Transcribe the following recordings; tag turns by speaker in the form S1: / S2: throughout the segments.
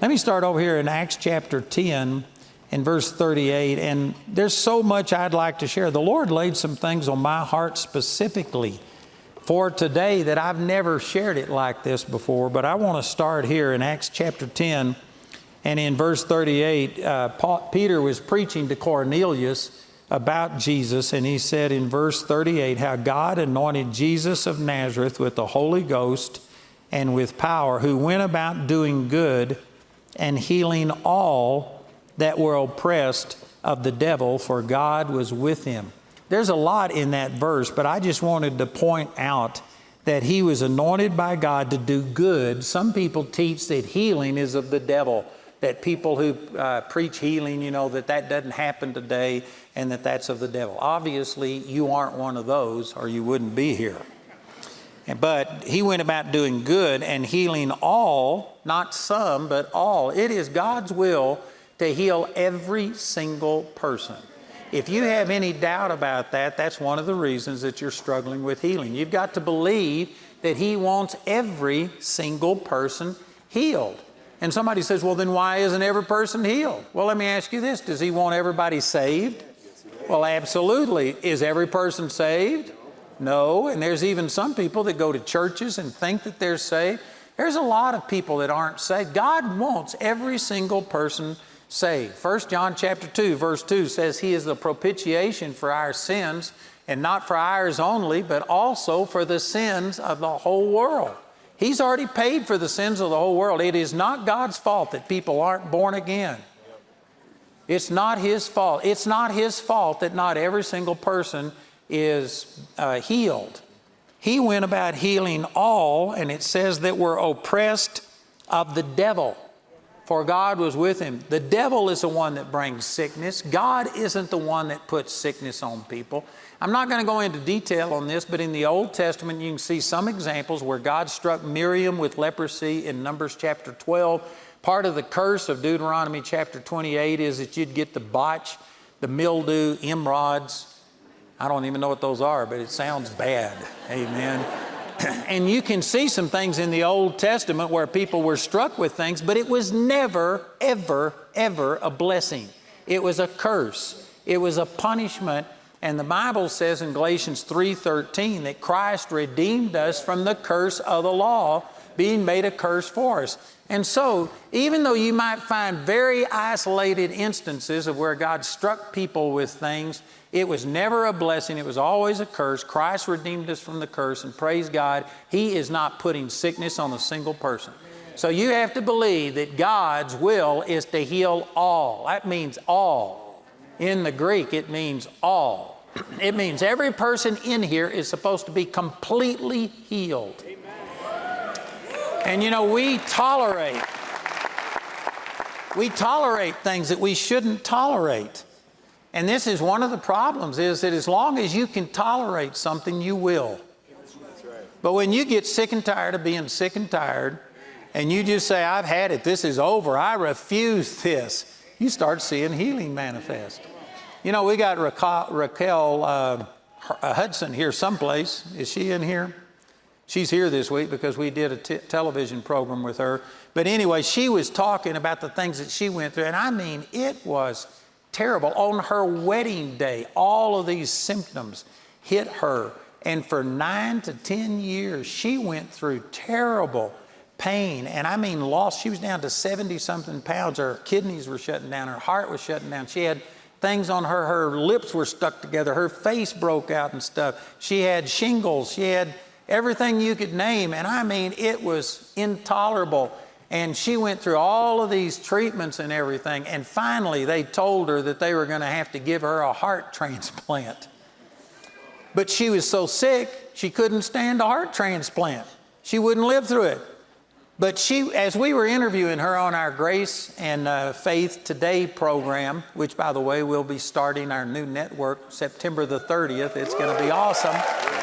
S1: Let me start over here in Acts chapter 10 and verse 38. And there's so much I'd like to share. The Lord laid some things on my heart specifically for today that I've never shared it like this before. But I want to start here in Acts chapter 10 and in verse 38. Peter was preaching to Cornelius about Jesus. And he said in verse 38, how God anointed Jesus of Nazareth with the Holy Ghost and with power, who went about doing good and healing all that were oppressed of the devil, for God was with him. There's a lot in that verse, but I just wanted to point out that he was anointed by God to do good. Some people teach that healing is of the devil, that people who preach healing, that doesn't happen today and that's of the devil. Obviously, you aren't one of those or you wouldn't be here. But he went about doing good and healing all, not some, but all. It is God's will to heal every single person. If you have any doubt about that, that's one of the reasons that you're struggling with healing. You've got to believe that he wants every single person healed. And somebody says, well, then why isn't every person healed? Well, let me ask you this. Does he want everybody saved? Well, absolutely. Is every person saved? No. And there's even some people that go to churches and think that they're saved. There's a lot of people that aren't saved. God wants every single person saved. 1 John chapter 2, verse 2 says he is the propitiation for our sins, and not for ours only, but also for the sins of the whole world. He's already paid for the sins of the whole world. It is not God's fault that people aren't born again. It's not his fault. It's not his fault that not every single person is healed. He went about healing all, and it says that we're oppressed of the devil, for God was with him. The devil is the one that brings sickness. God isn't the one that puts sickness on people. I'm not going to go into detail on this, but in the Old Testament, you can see some examples where God struck Miriam with leprosy in Numbers chapter 12. Part of the curse of Deuteronomy chapter 28 is that you'd get the botch, the mildew, emerods. I don't even know what those are, but it sounds bad. Amen. And you can see some things in the Old Testament where people were struck with things, but it was never, ever, ever a blessing. It was a curse. It was a punishment. And the Bible says in Galatians 3:13 that Christ redeemed us from the curse of the law, being made a curse for us. And so, even though you might find very isolated instances of where God struck people with things, it was never a blessing. It was always a curse. Christ redeemed us from the curse, and praise God, he is not putting sickness on a single person. So you have to believe that God's will is to heal all. That means all. In the Greek, it means all. It means every person in here is supposed to be completely healed. And we tolerate things that we shouldn't tolerate. And this is one of the problems, is that as long as you can tolerate something, you will. But when you get sick and tired of being sick and tired, and you just say, I've had it, this is over, I refuse this, you start seeing healing manifest. We got Raquel Hudson here someplace. Is she in here? She's here this week because we did a television program with her. But anyway, she was talking about the things that she went through. And I mean, it was terrible. On her wedding day, all of these symptoms hit her. And for 9 to 10 years, she went through terrible pain. And I mean, lost. She was down to 70-something pounds. Her kidneys were shutting down. Her heart was shutting down. She had things on her. Her lips were stuck together. Her face broke out and stuff. She had shingles. She had everything you could name. And I mean, it was intolerable. And she went through all of these treatments and everything. And finally, they told her that they were going to have to give her a heart transplant. But she was so sick, she couldn't stand a heart transplant. She wouldn't live through it. But she, as we were interviewing her on our Grace and Faith Today program, which, by the way, we'll be starting our new network September the 30th. It's going to be awesome.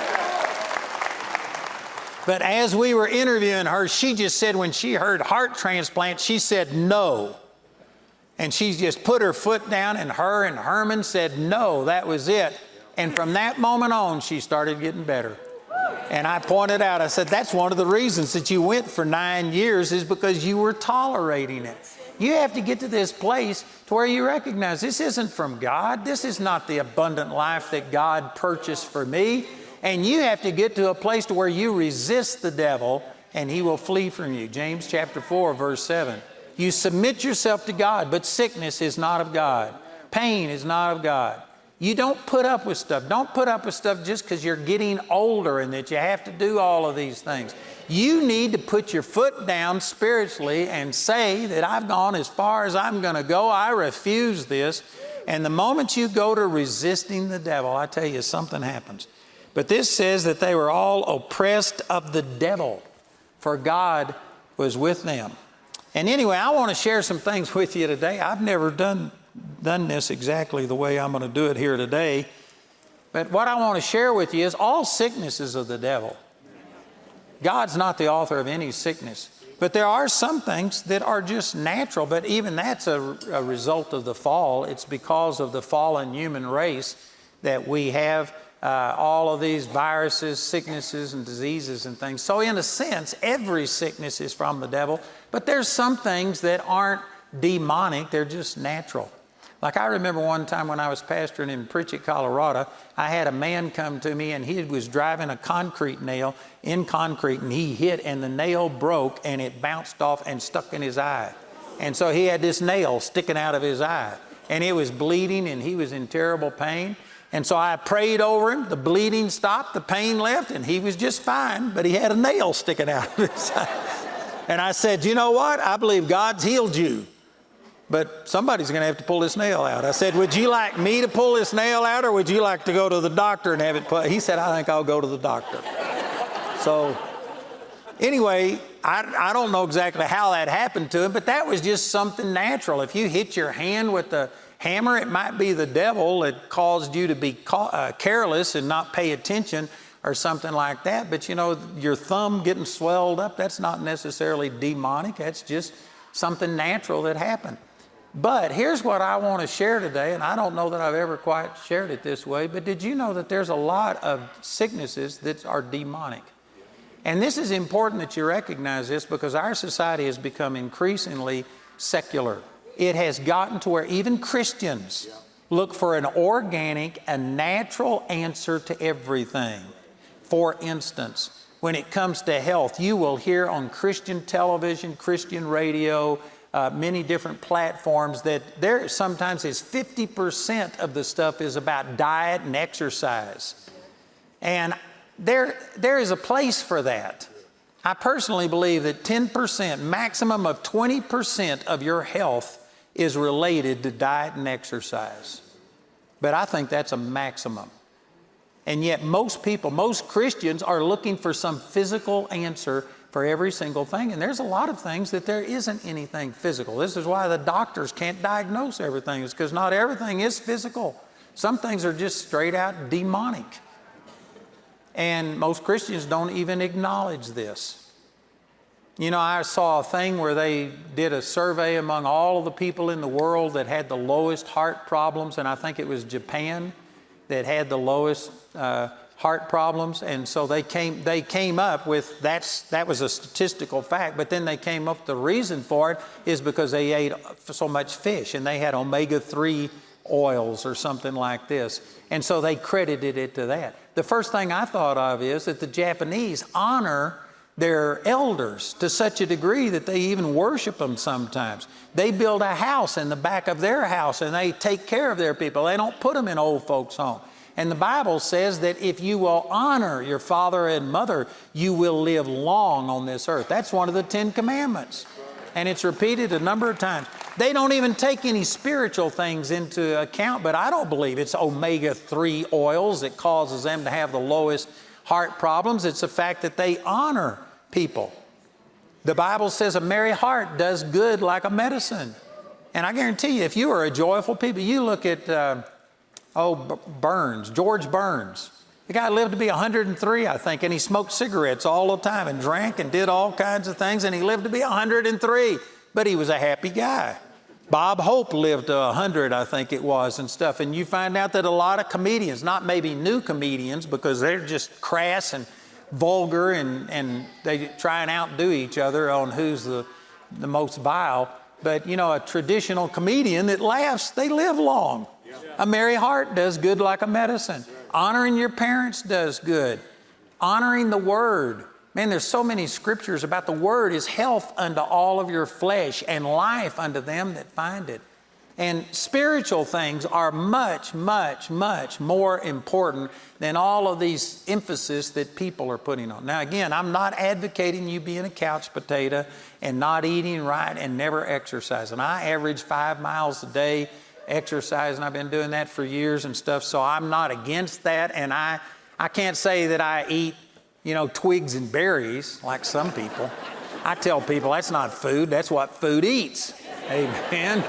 S1: But as we were interviewing her, she just said when she heard heart transplant, she said no. And she just put her foot down, and her and Herman said no, that was it. And from that moment on, she started getting better. And I pointed out, I said, that's one of the reasons that you went for 9 years is because you were tolerating it. You have to get to this place to where you recognize this isn't from God. This is not the abundant life that God purchased for me. And you have to get to a place to where you resist the devil and he will flee from you. James chapter 4, verse 7. You submit yourself to God, but sickness is not of God. Pain is not of God. You don't put up with stuff. Don't put up with stuff just because you're getting older and that you have to do all of these things. You need to put your foot down spiritually and say that I've gone as far as I'm going to go. I refuse this. And the moment you go to resisting the devil, I tell you, something happens. But this says that they were all oppressed of the devil, for God was with them. And anyway, I want to share some things with you today. I've never done this exactly the way I'm going to do it here today. But what I want to share with you is all sickness is of the devil. God's not the author of any sickness. But there are some things that are just natural, but even that's a result of the fall. It's because of the fallen human race that we have all of these viruses, sicknesses, and diseases and things. So in a sense, every sickness is from the devil, but there's some things that aren't demonic, they're just natural. Like I remember one time when I was pastoring in Pritchett, Colorado, I had a man come to me and he was driving a concrete nail in concrete and he hit and the nail broke and it bounced off and stuck in his eye. And so he had this nail sticking out of his eye and it was bleeding and he was in terrible pain. And so I prayed over him, the bleeding stopped, the pain left, and he was just fine, but he had a nail sticking out of his eye. And I said, you know what? I believe God's healed you, but somebody's going to have to pull this nail out. I said, would you like me to pull this nail out, or would you like to go to the doctor and have it put? He said, I think I'll go to the doctor. So anyway, I don't know exactly how that happened to him, but that was just something natural. If you hit your hand with the hammer, it might be the devil that caused you to be careless and not pay attention or something like that. But you know, your thumb getting swelled up, that's not necessarily demonic. That's just something natural that happened. But here's what I want to share today, and I don't know that I've ever quite shared it this way, but did you know that there's a lot of sicknesses that are demonic? And this is important that you recognize this because our society has become increasingly secular. It has gotten to where even Christians look for an organic, a natural answer to everything. For instance, when it comes to health, you will hear on Christian television, Christian radio, many different platforms that there sometimes is 50% of the stuff is about diet and exercise. And there is a place for that. I personally believe that 10%, maximum of 20% of your health is related to diet and exercise. But I think that's a maximum. And yet most people, most Christians are looking for some physical answer for every single thing. And there's a lot of things that there isn't anything physical. This is why the doctors can't diagnose everything. It's because not everything is physical. Some things are just straight out demonic. And most Christians don't even acknowledge this. You know, I saw a thing where they did a survey among all of the people in the world that had the lowest heart problems, and I think it was Japan that had the lowest heart problems. And so they came up with that was a statistical fact, but then they came up with the reason for it is because they ate so much fish and they had omega-3 oils or something like this. And so they credited it to that. The first thing I thought of is that the Japanese honor their elders to such a degree that they even worship them sometimes. They build a house in the back of their house and they take care of their people. They don't put them in old folks' home. And the Bible says that if you will honor your father and mother, you will live long on this earth. That's one of the 10 Commandments. And it's repeated a number of times. They don't even take any spiritual things into account, but I don't believe it's omega-3 oils that causes them to have the lowest heart problems. It's the fact that they honor people. The Bible says a merry heart does good like a medicine. And I guarantee you, if you are a joyful people, you look at, Burns, George Burns. The guy lived to be 103, I think, and he smoked cigarettes all the time and drank and did all kinds of things, and he lived to be 103, but he was a happy guy. Bob Hope lived to 100, I think it was, and stuff. And you find out that a lot of comedians, not maybe new comedians because they're just crass and vulgar and they try and outdo each other on who's the most vile. But, you know, a traditional comedian that laughs, they live long. A merry heart does good like a medicine. Honoring your parents does good. Honoring the Word. Man, there's so many scriptures about the Word is health unto all of your flesh and life unto them that find it. And spiritual things are much, much, much more important than all of these emphasis that people are putting on. Now, again, I'm not advocating you being a couch potato and not eating right and never exercising. I average 5 miles a day exercising. I've been doing that for years and stuff, so I'm not against that. And I can't say that I eat, you know, twigs and berries like some people. I tell people that's not food, that's what food eats. Amen.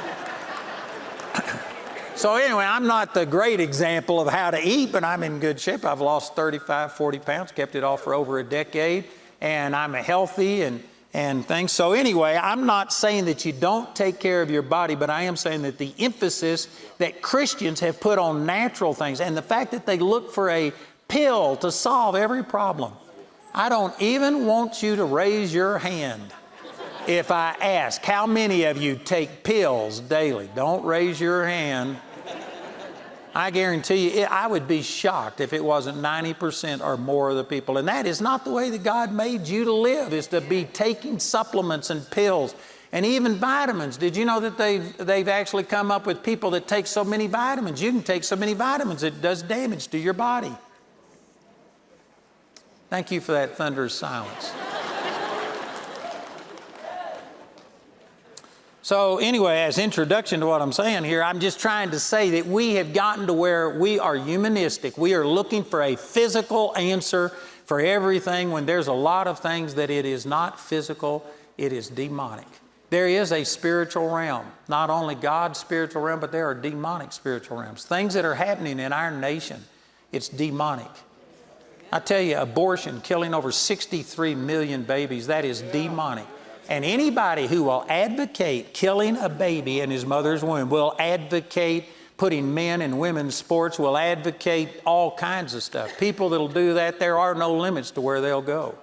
S1: So anyway, I'm not the great example of how to eat, but I'm in good shape. I've lost 35, 40 pounds, kept it off for over a decade, and I'm healthy and things. So anyway, I'm not saying that you don't take care of your body, but I am saying that the emphasis that Christians have put on natural things and the fact that they look for a pill to solve every problem. I don't even want you to raise your hand if I ask, how many of you take pills daily? Don't raise your hand. I guarantee you, I would be shocked if it wasn't 90% or more of the people. And that is not the way that God made you to live, is to be taking supplements and pills and even vitamins. Did you know that they've actually come up with people that take so many vitamins? You can take so many vitamins, it does damage to your body. Thank you for that thunderous silence. So anyway, as introduction to what I'm saying here, I'm just trying to say that we have gotten to where we are humanistic. We are looking for a physical answer for everything when there's a lot of things that it is not physical, it is demonic. There is a spiritual realm, not only God's spiritual realm, but there are demonic spiritual realms. Things that are happening in our nation, it's demonic. I tell you, abortion, killing over 63 million babies, that is demonic. And anybody who will advocate killing a baby in his mother's womb, will advocate putting men and women in sports, will advocate all kinds of stuff. People that'll do that, there are no limits to where they'll go.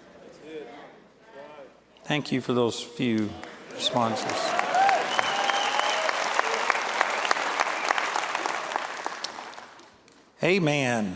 S1: Thank you for those few responses. Amen.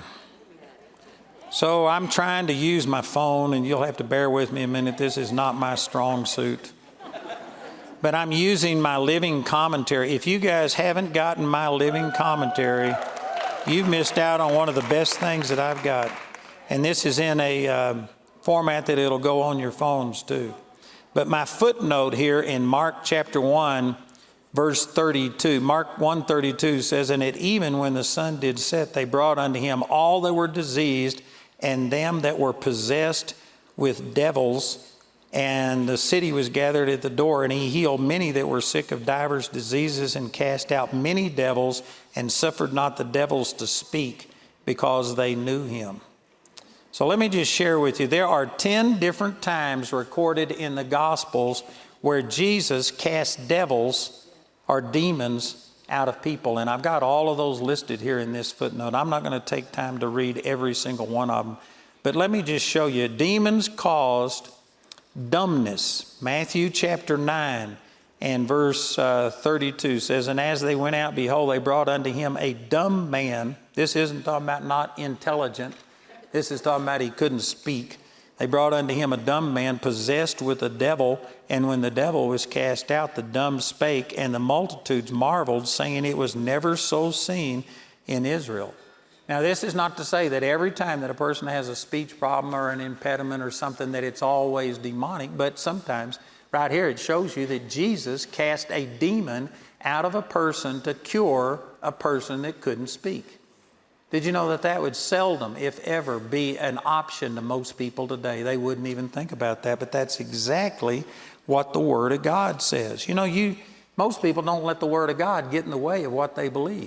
S1: So I'm trying to use my phone, and you'll have to bear with me a minute. This is not my strong suit. But I'm using my living commentary. If you guys haven't gotten my living commentary, you've missed out on one of the best things that I've got. And this is in a format that it'll go on your phones too. But my footnote here in Mark chapter 1, verse 32, Mark 1:32 says, "And at even when the sun did set, they brought unto him all that were diseased, and them that were possessed with devils, and the city was gathered at the door, and he healed many that were sick of divers diseases, and cast out many devils, and suffered not the devils to speak, because they knew him." So let me just share with you, there are 10 different times recorded in the Gospels where Jesus cast devils or demons out of people. And I've got all of those listed here in this footnote. I'm not going to take time to read every single one of them. But let me just show you. Demons caused dumbness. Matthew chapter 9 and verse 32 says, "And as they went out, behold, they brought unto him a dumb man." This isn't talking about not intelligent. This is talking about he couldn't speak. "They brought unto him a dumb man possessed with a devil, and when the devil was cast out, the dumb spake, and the multitudes marveled, saying, It was never so seen in Israel." Now, this is not to say that every time that a person has a speech problem or an impediment or something that it's always demonic, but sometimes, right here, it shows you that Jesus cast a demon out of a person to cure a person that couldn't speak. Did you know that that would seldom, if ever, be an option to most people today? They wouldn't even think about that, but that's exactly what the Word of God says. You know, most people don't let the Word of God get in the way of what they believe.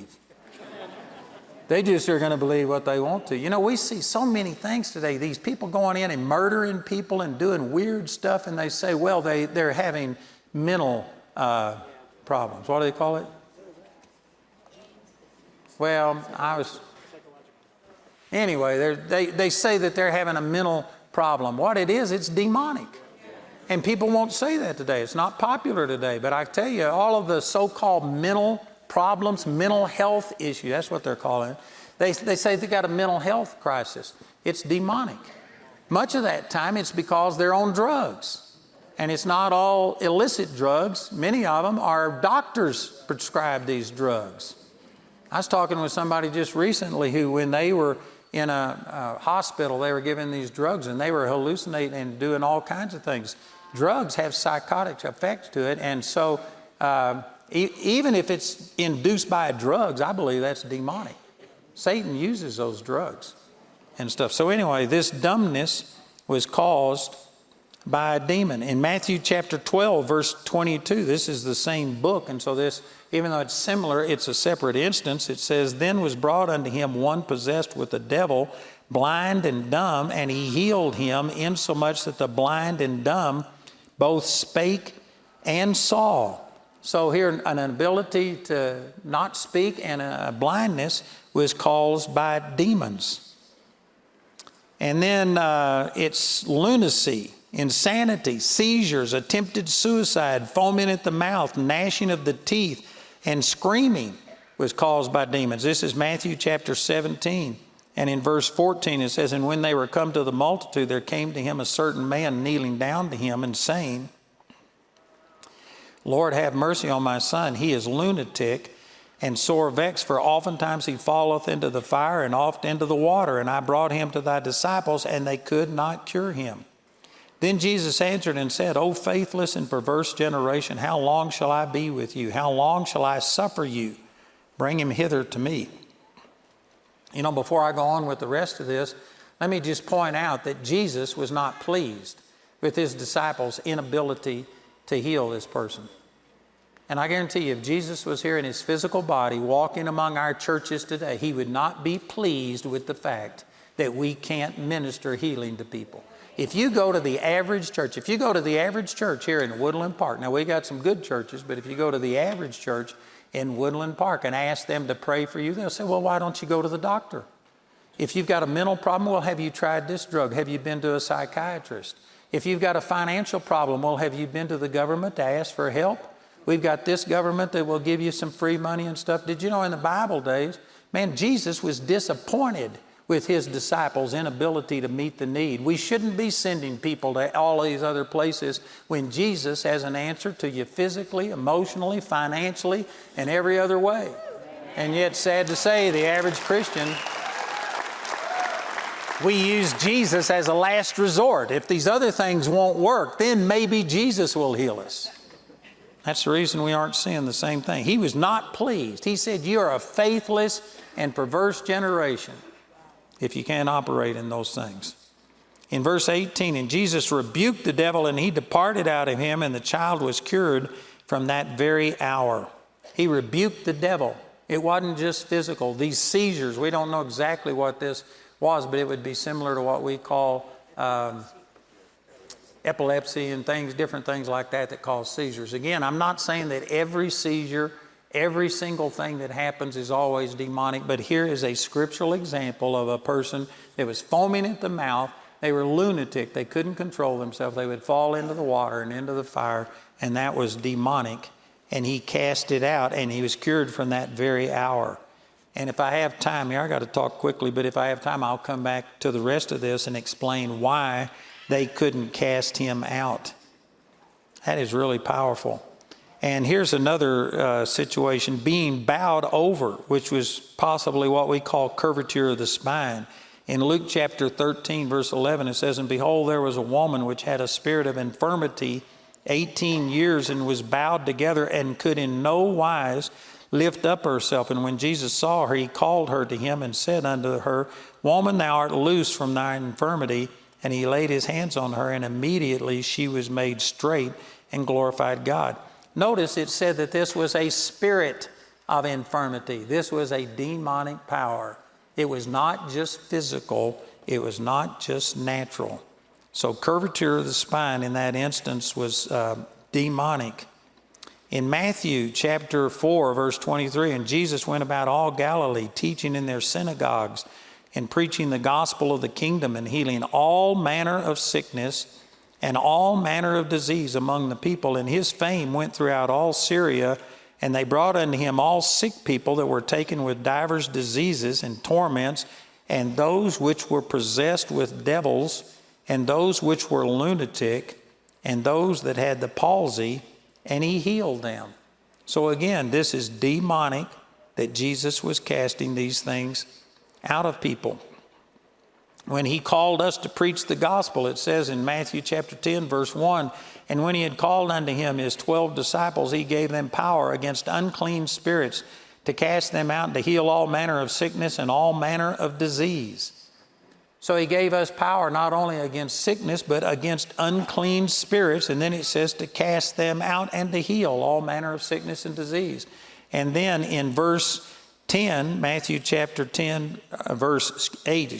S1: They just are going to believe what they want to. You know, we see so many things today, these people going in and murdering people and doing weird stuff, and they say, well, they're having mental problems. What do they call it? Well, Anyway, they say that they're having a mental problem. What it is, it's demonic. And people won't say that today. It's not popular today. But I tell you, all of the so-called mental problems, mental health issues, that's what they're calling it. They say they got a mental health crisis. It's demonic. Much of that time, it's because they're on drugs. And it's not all illicit drugs. Many of them are doctors prescribe these drugs. I was talking with somebody just recently who, when they were in a hospital, they were given these drugs and they were hallucinating and doing all kinds of things. Drugs have psychotic effects to it. And so even if it's induced by drugs, I believe that's demonic. Satan uses those drugs and stuff. So anyway, this dumbness was caused by a demon. In Matthew chapter 12, verse 22, this is the same book. And so this, even though it's similar, it's a separate instance. It says, "Then was brought unto him one possessed with the devil, blind and dumb, and he healed him, insomuch that the blind and dumb both spake and saw." So here, an ability to not speak and a blindness was caused by demons. And then it's lunacy, insanity, seizures, attempted suicide, foaming at the mouth, gnashing of the teeth, and screaming was caused by demons. This is Matthew chapter 17. And in verse 14 it says, "And when they were come to the multitude, there came to him a certain man kneeling down to him and saying, Lord, have mercy on my son. He is lunatic and sore vexed, for oftentimes he falleth into the fire and oft into the water. And I brought him to thy disciples, and they could not cure him. Then Jesus answered and said, O faithless and perverse generation, how long shall I be with you? How long shall I suffer you? Bring him hither to me." You know, before I go on with the rest of this, let me just point out that Jesus was not pleased with his disciples' inability to heal this person. And I guarantee you, if Jesus was here in his physical body walking among our churches today, he would not be pleased with the fact that we can't minister healing to people. If you go to the average church, here in Woodland Park, now we got some good churches, but if you go to the average church in Woodland Park and ask them to pray for you, they'll say, well, why don't you go to the doctor? If you've got a mental problem, well, have you tried this drug? Have you been to a psychiatrist? If you've got a financial problem, well, have you been to the government to ask for help? We've got this government that will give you some free money and stuff. Did you know in the Bible days, man, Jesus was disappointed with his disciples' inability to meet the need. We shouldn't be sending people to all these other places when Jesus has an answer to you physically, emotionally, financially, and every other way. And yet, sad to say, the average Christian, we use Jesus as a last resort. If these other things won't work, then maybe Jesus will heal us. That's the reason we aren't seeing the same thing. He was not pleased. He said, you are a faithless and perverse generation if you can't operate in those things. In verse 18, and Jesus rebuked the devil, and he departed out of him, and the child was cured from that very hour. He rebuked the devil. It wasn't just physical. These seizures, we don't know exactly what this was, but it would be similar to what we call epilepsy and things, different things like that cause seizures. Again, I'm not saying that every seizure, every single thing that happens is always demonic, but here is a scriptural example of a person that was foaming at the mouth. They were lunatic. They couldn't control themselves. They would fall into the water and into the fire, and that was demonic. And he cast it out, and he was cured from that very hour. And if I have time here, I got to talk quickly, but if I have time, I'll come back to the rest of this and explain why they couldn't cast him out. That is really powerful. And here's another situation, being bowed over, which was possibly what we call curvature of the spine. In Luke chapter 13, verse 11, it says, And behold, there was a woman which had a spirit of infirmity 18 years, and was bowed together, and could in no wise lift up herself. And when Jesus saw her, he called her to him, and said unto her, Woman, thou art loosed from thine infirmity. And he laid his hands on her, and immediately she was made straight and glorified God. Notice it said that this was a spirit of infirmity. This was a demonic power. It was not just physical. It was not just natural. So curvature of the spine in that instance was demonic. In Matthew chapter 4, verse 23, and Jesus went about all Galilee, teaching in their synagogues, and preaching the gospel of the kingdom and healing all manner of sickness and all manner of disease among the people. And his fame went throughout all Syria, and they brought unto him all sick people that were taken with divers diseases and torments, and those which were possessed with devils, and those which were lunatic, and those that had the palsy, and he healed them. So again, this is demonic, that Jesus was casting these things out of people. When he called us to preach the gospel, it says in Matthew chapter 10, verse 1, and when he had called unto him his 12 disciples, he gave them power against unclean spirits to cast them out and to heal all manner of sickness and all manner of disease. So he gave us power not only against sickness, but against unclean spirits. And then it says to cast them out and to heal all manner of sickness and disease. And then in verse 10, Matthew chapter 10, verse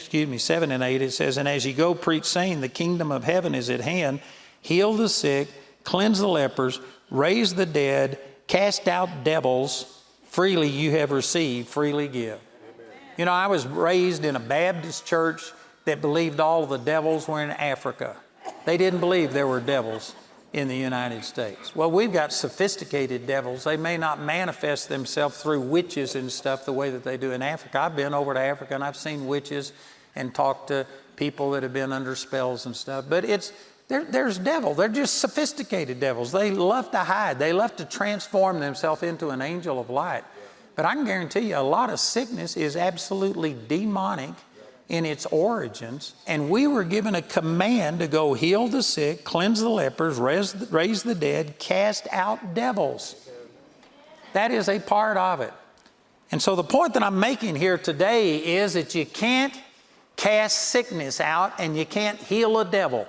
S1: 7 and 8, it says, and as ye go preach, saying, the kingdom of heaven is at hand, heal the sick, cleanse the lepers, raise the dead, cast out devils, freely you have received, freely give. You know, I was raised in a Baptist church that believed all of the devils were in Africa. They didn't believe there were devils in the United States. Well, we've got sophisticated devils. They may not manifest themselves through witches and stuff the way that they do in Africa. I've been over to Africa and I've seen witches and talked to people that have been under spells and stuff. But there's devil. They're just sophisticated devils. They love to hide. They love to transform themselves into an angel of light. But I can guarantee you a lot of sickness is absolutely demonic in its origins, and we were given a command to go heal the sick, cleanse the lepers, raise the dead, cast out devils. That is a part of it. And so the point that I'm making here today is that you can't cast sickness out and you can't heal a devil.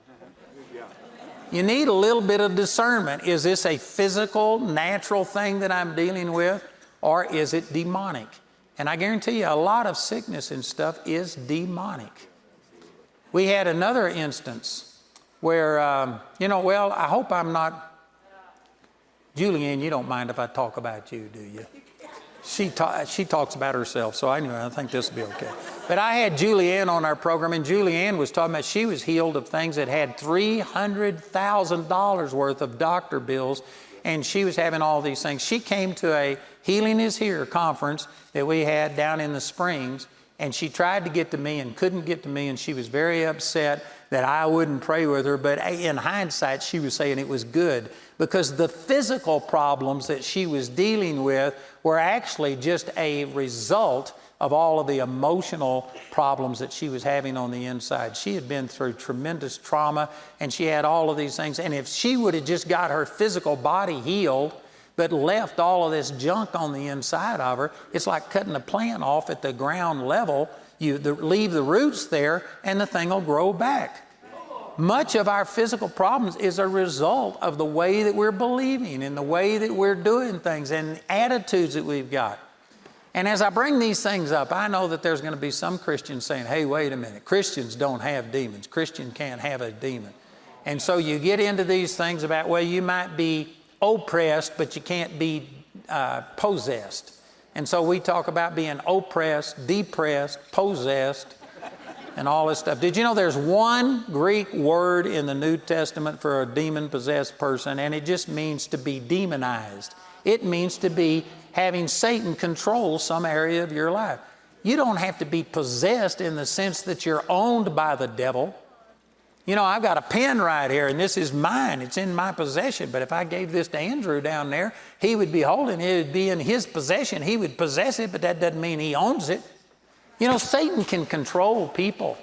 S1: You need a little bit of discernment. Is this a physical, natural thing that I'm dealing with, or is it demonic? And I guarantee you a lot of sickness and stuff is demonic. We had another instance where, I hope I'm not, Julianne, you don't mind if I talk about you, do you? She talks about herself, so I think this will be okay. But I had Julianne on our program, and Julianne was talking about she was healed of things that had $300,000 worth of doctor bills, and she was having all these things. She came to a Healing is Here conference that we had down in the Springs, and she tried to get to me and couldn't get to me, and she was very upset that I wouldn't pray with her. But in hindsight, she was saying it was good because the physical problems that she was dealing with were actually just a result of all of the emotional problems that she was having on the inside. She had been through tremendous trauma, and she had all of these things. And if she would have just got her physical body healed, but left all of this junk on the inside of her, it's like cutting a plant off at the ground level. You leave the roots there, and the thing will grow back. Much of our physical problems is a result of the way that we're believing and the way that we're doing things and attitudes that we've got. And as I bring these things up, I know that there's going to be some Christians saying, hey, wait a minute, Christians don't have demons. Christians can't have a demon. And so you get into these things about, well, you might be oppressed, but you can't be possessed. And so we talk about being oppressed, depressed, possessed, and all this stuff. Did you know there's one Greek word in the New Testament for a demon-possessed person, and it just means to be demonized. It means to be having Satan control some area of your life. You don't have to be possessed in the sense that you're owned by the devil. You know, I've got a pen right here, and this is mine. It's in my possession. But if I gave this to Andrew down there, he would be holding it. It would be in his possession. He would possess it, but that doesn't mean he owns it. You know, Satan can control people.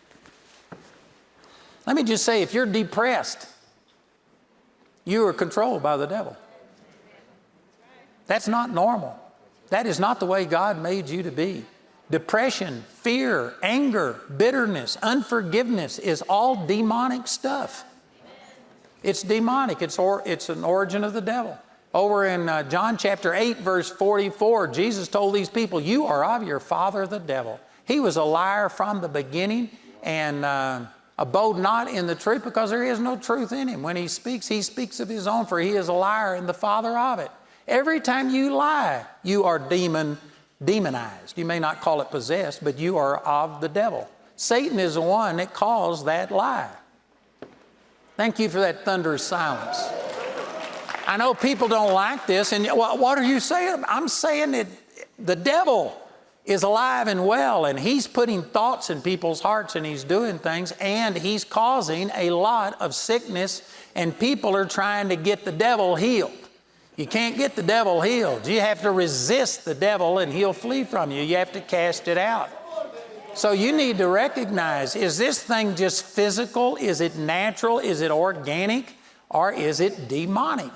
S1: Let me just say, if you're depressed, you are controlled by the devil. That's not normal. That is not the way God made you to be. Depression, fear, anger, bitterness, unforgiveness is all demonic stuff. It's demonic. It's an origin of the devil. Over in John chapter 8, verse 44, Jesus told these people, you are of your father the devil. He was a liar from the beginning and abode not in the truth because there is no truth in him. When he speaks of his own, for he is a liar and the father of it. Every time you lie, you are demon demonized. You may not call it possessed, but you are of the devil. Satan is the one that caused that lie. Thank you for that thunderous silence. I know people don't like this, and what are you saying? I'm saying that the devil is alive and well, and he's putting thoughts in people's hearts, and he's doing things, and he's causing a lot of sickness, and people are trying to get the devil healed. You can't get the devil healed. You have to resist the devil, and he'll flee from you. You have to cast it out. So you need to recognize, is this thing just physical? Is it natural? Is it organic? Or is it demonic?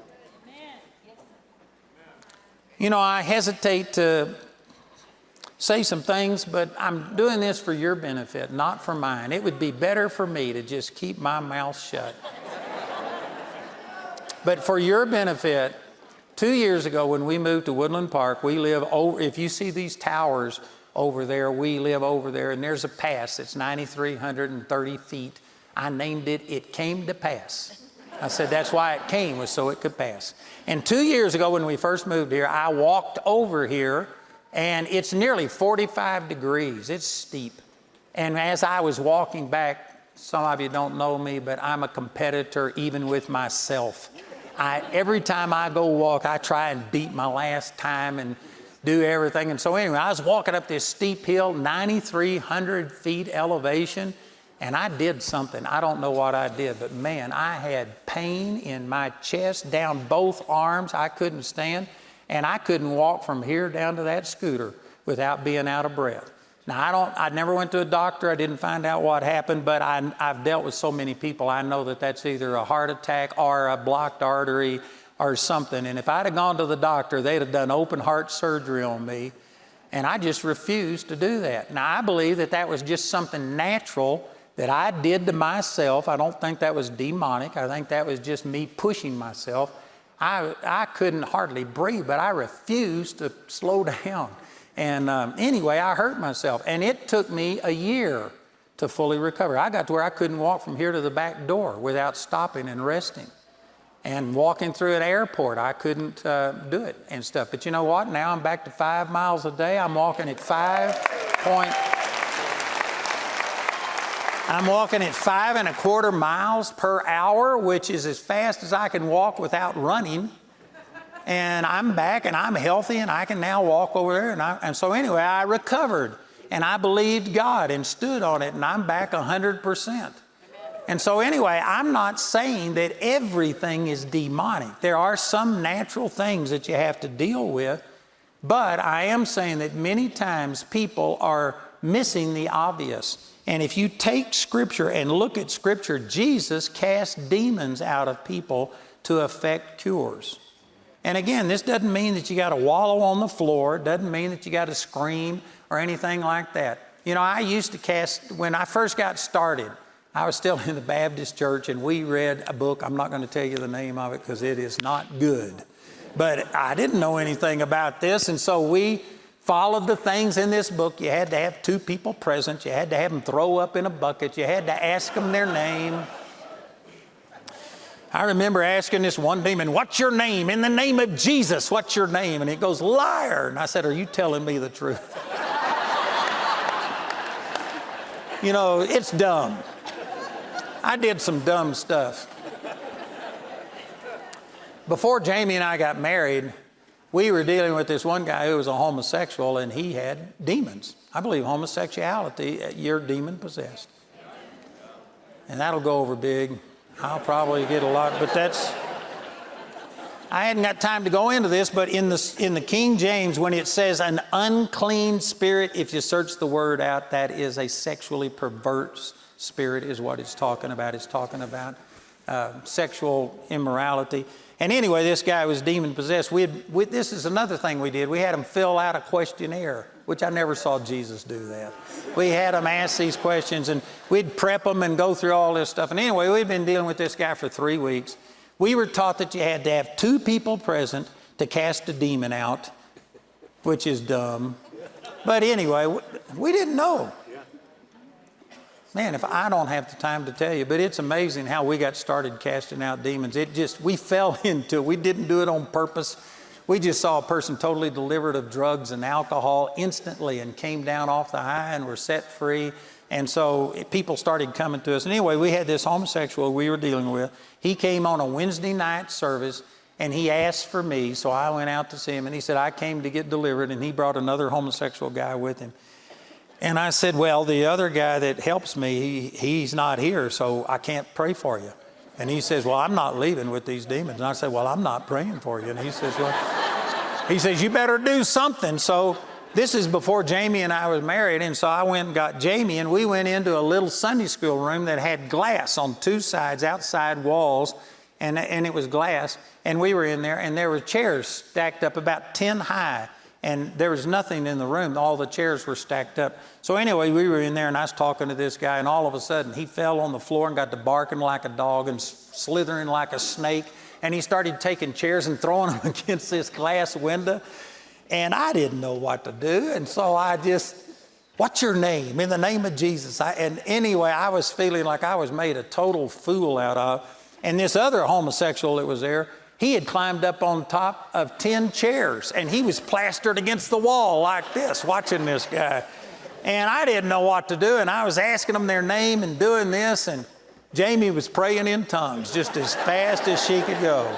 S1: You know, I hesitate to say some things, but I'm doing this for your benefit, not for mine. It would be better for me to just keep my mouth shut. But for your benefit, 2 years ago when we moved to Woodland Park, we live over, if you see these towers over there, we live over there, and there's a pass that's 9,330 feet. I named it, It Came to Pass. I said that's why it came, was so it could pass. And 2 years ago when we first moved here, I walked over here, and it's nearly 45 degrees. It's steep. And as I was walking back, some of you don't know me, but I'm a competitor even with myself. Every time I go walk, I try and beat my last time and do everything. And so anyway, I was walking up this steep hill, 9,300 feet elevation, and I did something. I don't know what I did, but man, I had pain in my chest, down both arms. I couldn't stand, and I couldn't walk from here down to that scooter without being out of breath. Now, I never went to a doctor. I didn't find out what happened, but I've dealt with so many people. I know that that's either a heart attack or a blocked artery or something. And if I'd have gone to the doctor, they'd have done open heart surgery on me. And I just refused to do that. Now, I believe that that was just something natural that I did to myself. I don't think that was demonic. I think that was just me pushing myself. I couldn't hardly breathe, but I refused to slow down. And anyway, I hurt myself. And it took me a year to fully recover. I got to where I couldn't walk from here to the back door without stopping and resting. And walking through an airport, I couldn't do it and stuff. But you know what? Now I'm back to 5 miles a day. I'm walking at 5.25 miles per hour, which is as fast as I can walk without running. And I'm back and I'm healthy and I can now walk over there. And so anyway, I recovered and I believed God and stood on it, and I'm back 100%. And so anyway, I'm not saying that everything is demonic. There are some natural things that you have to deal with, but I am saying that many times people are missing the obvious. And if you take Scripture and look at Scripture, Jesus cast demons out of people to effect cures. And again, this doesn't mean that you got to wallow on the floor. It doesn't mean that you got to scream or anything like that. You know, I used to cast, when I first got started, I was still in the Baptist church, and we read a book. I'm not going to tell you the name of it because it is not good. But I didn't know anything about this, and so we followed the things in this book. You had to have 2 people present. You had to have them throw up in a bucket. You had to ask them their name. I remember asking this one demon, "What's your name? In the name of Jesus, what's your name?" And it goes, "Liar." And I said, "Are you telling me the truth?" You know, it's dumb. I did some dumb stuff. Before Jamie and I got married, we were dealing with this one guy who was a homosexual, and he had demons. I believe homosexuality, you're demon possessed. And that'll go over big. I'll probably get a lot, but I hadn't got time to go into this, but in the King James, when it says an unclean spirit, if you search the word out, that is a sexually perverse spirit is what it's talking about. It's talking about sexual immorality. And anyway, this guy was demon possessed. This is another thing we did. We had him fill out a questionnaire, which I never saw Jesus do that. We had him ask these questions, and we'd prep them and go through all this stuff. And anyway, we'd been dealing with this guy for 3 weeks. We were taught that you had to have 2 people present to cast a demon out, which is dumb. But anyway, we didn't know. Man, if I don't have the time to tell you, but it's amazing how we got started casting out demons. We fell into it. We didn't do it on purpose. We just saw a person totally delivered of drugs and alcohol instantly and came down off the high and were set free. And so people started coming to us. And anyway, we had this homosexual we were dealing with. He came on a Wednesday night service and he asked for me. So I went out to see him and he said, I came to get delivered. And he brought another homosexual guy with him. And I said, well, the other guy that helps me, he's not here, so I can't pray for you. And he says, well, I'm not leaving with these demons. And I said, well, I'm not praying for you. And he says, well, you better do something. So this is before Jamie and I was married. And so I went and got Jamie, and we went into a little Sunday school room that had glass on two sides, outside walls, and it was glass. And we were in there, and there were chairs stacked up about 10 high. And there was nothing in the room. All the chairs were stacked up. So anyway, we were in there, and I was talking to this guy, and all of a sudden, he fell on the floor and got to barking like a dog and slithering like a snake. And he started taking chairs and throwing them against this glass window. And I didn't know what to do. And so I just, what's your name? In the name of Jesus. And anyway, I was feeling like I was made a total fool out of. And this other homosexual that was there, he had climbed up on top of 10 chairs, and he was plastered against the wall like this, watching this guy. And I didn't know what to do, and I was asking them their name and doing this, and Jamie was praying in tongues just as fast as she could go.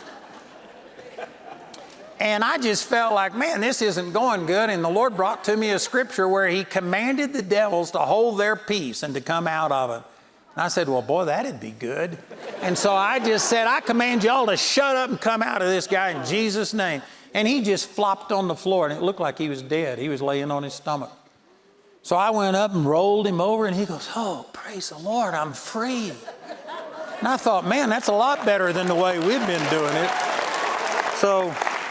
S1: And I just felt like, man, this isn't going good. And the Lord brought to me a scripture where he commanded the devils to hold their peace and to come out of it. And I said, well, boy, that'd be good. And so I just said, I command y'all to shut up and come out of this guy in Jesus' name. And he just flopped on the floor, and it looked like he was dead. He was laying on his stomach. So I went up and rolled him over, and he goes, oh, praise the Lord, I'm free. And I thought, man, that's a lot better than the way we've been doing it. So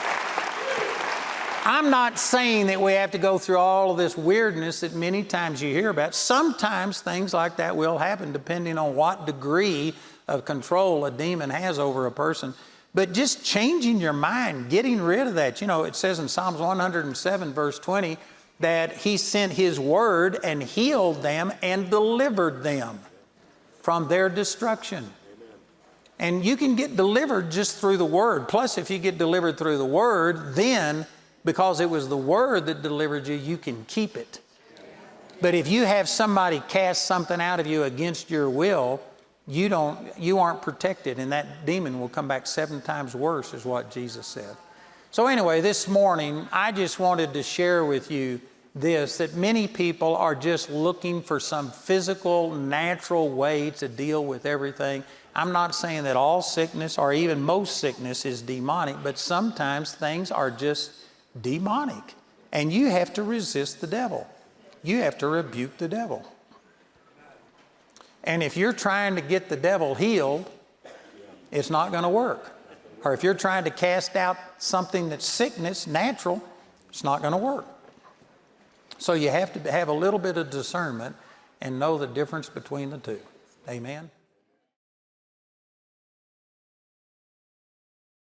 S1: I'm not saying that we have to go through all of this weirdness that many times you hear about. Sometimes things like that will happen depending on what degree of control a demon has over a person. But just changing your mind, getting rid of that. You know, it says in Psalms 107, verse 20, that he sent his word and healed them and delivered them from their destruction. And you can get delivered just through the word. Plus, if you get delivered through the word, then because it was the word that delivered you, you can keep it. But if you have somebody cast something out of you against your will, you aren't protected, and that demon will come back 7 times worse, is what Jesus said. So anyway, this morning, I just wanted to share with you this, that many people are just looking for some physical, natural way to deal with everything. I'm not saying that all sickness or even most sickness is demonic, but sometimes things are just demonic. And you have to resist the devil. You have to rebuke the devil. And if you're trying to get the devil healed, it's not going to work. Or if you're trying to cast out something that's sickness, natural, it's not going to work. So you have to have a little bit of discernment and know the difference between the two. Amen.